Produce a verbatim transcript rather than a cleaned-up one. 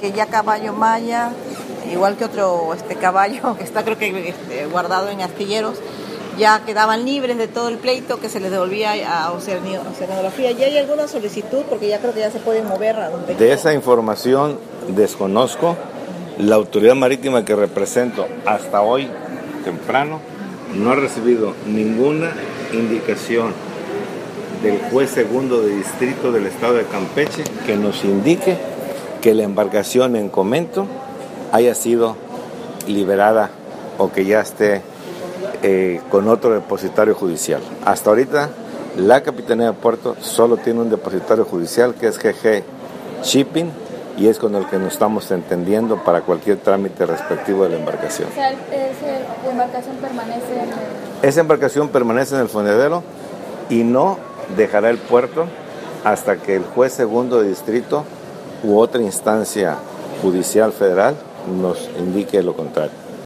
Que ya caballo maya, igual que otro este caballo que está creo que este, guardado en astilleros, ya quedaban libres de todo el pleito que se les devolvía a Oceanografía. ¿Ya hay alguna solicitud? Porque ya creo que ya se pueden mover a donde De quieran. esa información desconozco. La autoridad marítima que represento hasta hoy temprano no ha recibido ninguna indicación del juez segundo de distrito del estado de Campeche que nos indique que la embarcación en comento haya sido liberada o que ya esté eh, con otro depositario judicial. Hasta ahorita la Capitanía de Puerto solo tiene un depositario judicial que es G G Shipping y es con el que nos estamos entendiendo para cualquier trámite respectivo de la embarcación. O sea, esa embarcación permanece en el... Esa embarcación permanece en el fondeadero y no dejará el puerto hasta que el juez segundo de distrito u otra instancia judicial federal nos indique lo contrario.